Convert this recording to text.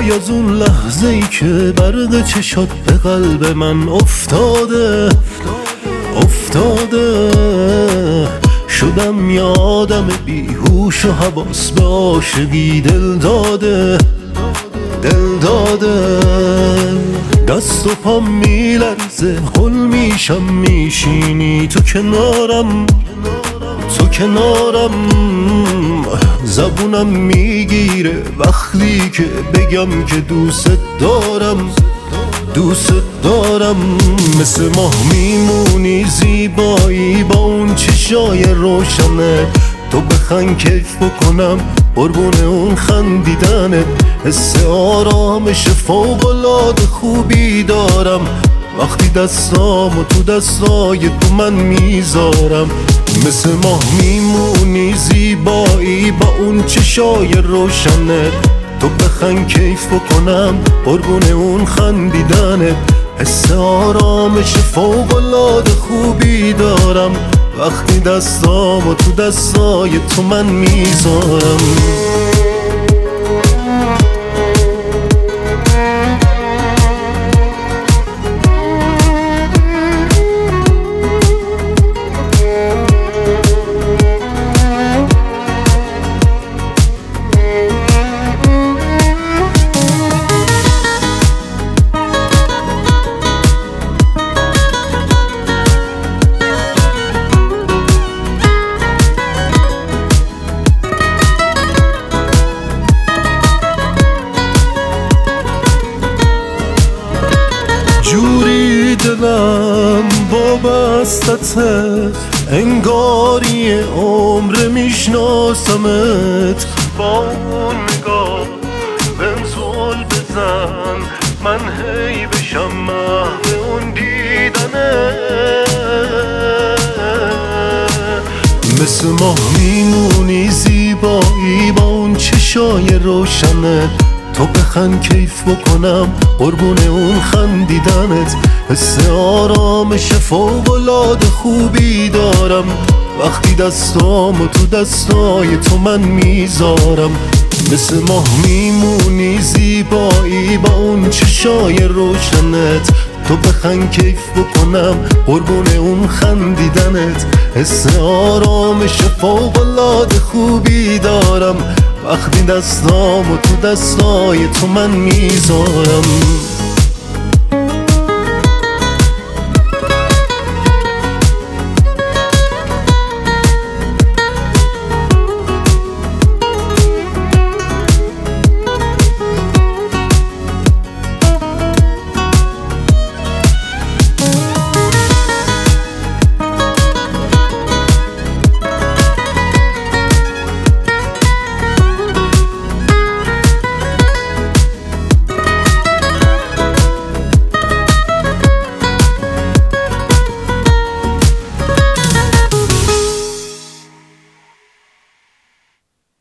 وای از اون لحظه ای که برق چشات به قلب من افتاده شدم یادم بیهوش و حواس به عاشقی دل داده دست و پام میلرزه هل میشم میشینی تو کنارم زبونم میگیره وقتی که بگم که دوست دارم مثل ماه میمونی زیبایی با اون چشای روشنه تو بخند کیف بکنم قربون اون خندیدنت حس آرامش فوق‌العاده خوبی دارم وقتی دستامو تو دستای تو من میذارم مثل ماه میمونی زیبایی با اون چشای روشنت تو بخند کیف بکنم قربون اون خندیدنت حس آرامش فوق‌العاده خوبی دارم وقتی دستامو تو دستای تو من میذارم جوری دلم وابستته انگاری عمر میشناسمت با اون نگاه بهم زل بزن من هی بشم محو اون دیدنه مثل ماه میمونی زیبایی با اون چشای روشنت تو بخند کیف بکنم قربون اون خندیدنت حس آرامش فوق‌العاده خوبی دارم وقتی دستامو تو دستای تو من میذارم مثل ماه میمونی زیبایی با اون چشای روشنت تو بخند کیف بکنم قربون اون خندیدنت حس آرامش فوق‌العاده خوبی دارم وقتی دستامو تو دستای تو من میذارم